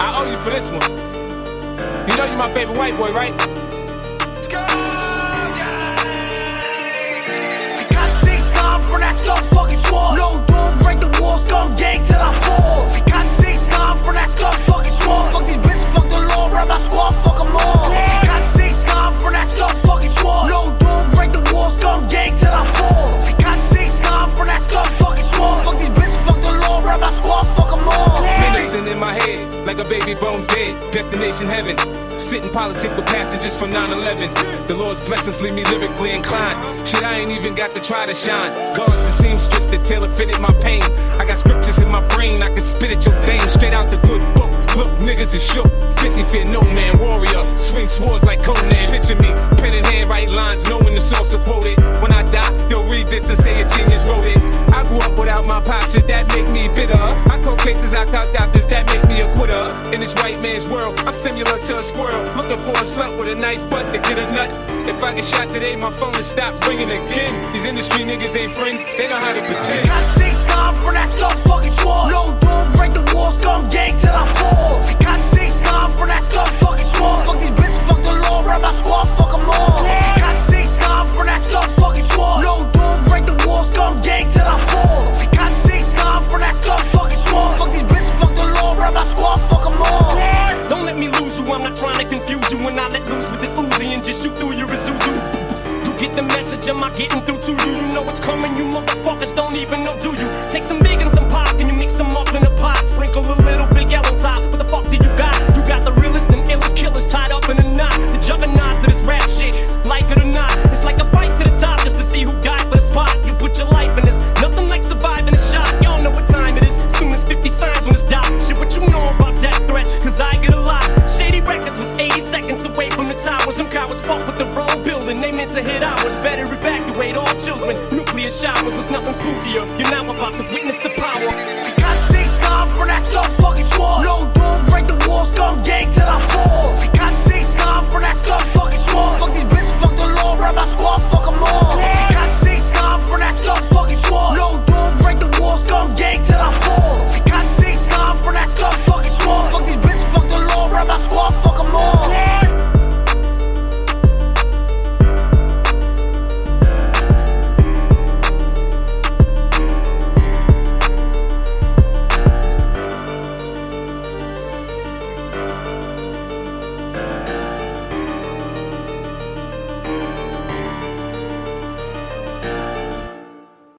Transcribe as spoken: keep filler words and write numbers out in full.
I owe you for this one. You know you're my favorite white boy, right? From that scum fucking swore. No doors, break the wall, scum gang till I fall. She got six nine from that scum fucking swore. Fuck these bitches, fuck the law, rap my squad, fuck them all. She got six nine from that scum fucking swore. No doors, break the wall, scum gang till I fall. She got six nine from that scum fucking swore. Fuck these bitches, fuck the law, rap my squad, fuck them all. Menacing in my head, like a baby bone dead. Destination heaven. Sitting politic with passages from nine eleven. The Lord's blessings leave me lyrically inclined. Shit, I ain't even got to try to shine. Guards and seamstress that tailor fitted my pain. I got scriptures in my brain, I can spit at your dame. Straight out the good book. Look, niggas is shook. fifty fear no man, warrior. Swing swords like Conan. Picture me, pen in hand, write lines, knowing the source of quoted. When I die, they'll read this and say a genius wrote it. I grew up without my pop, shit that make me bitter. I call cases, I caught doctors, that make me a quitter. In this white man's world, I'm similar to a squirrel. Looking for a slut with a nice butt to get a nut. If I get shot today, my phone will stop ringing again. These industry niggas ain't friends, they know how to pretend. Got six nine from that scum fucking swore. No doors, break the wall, scum gang till I fall. She got six nine from that scum fucking swore. Fuck these bitches, fuck the law, rap my squad, fuck them all. She got six nine from that scum fucking swore. No doors, break the wall, scum gang till I fall. She got six nine from that scum fucking swore. Fuck these bitches, fuck the law, rap my squad, fuck them all. Don't let me lose you, I'm not trying to confuse you. When I let loose with this Uzi and just shoot through your Isuzu. You get the message, am I getting through to you? You know what's coming, you motherfuckers don't even know, do you? Take some big and some pop and you mix them up in a pot. Sprinkle a little Big L on top, what the fuck do you got? You got the realest and illest killers tied up in a knot. The juggernaut to this rap shit, like it or not. It's like a fight to the top just to see who died for the spot. You put your life in this, nothing like surviving a shot. Y'all know what time it is, soon as fifty signs on this dot. Shit, what you know about death threats, cause I get a lot. Shady Records was eighty seconds away from the towers. Them cowards fuck with the wrong building, they meant to hit ours. Better evacuate all children, nuclear showers was nothing spookier. You're now about to witness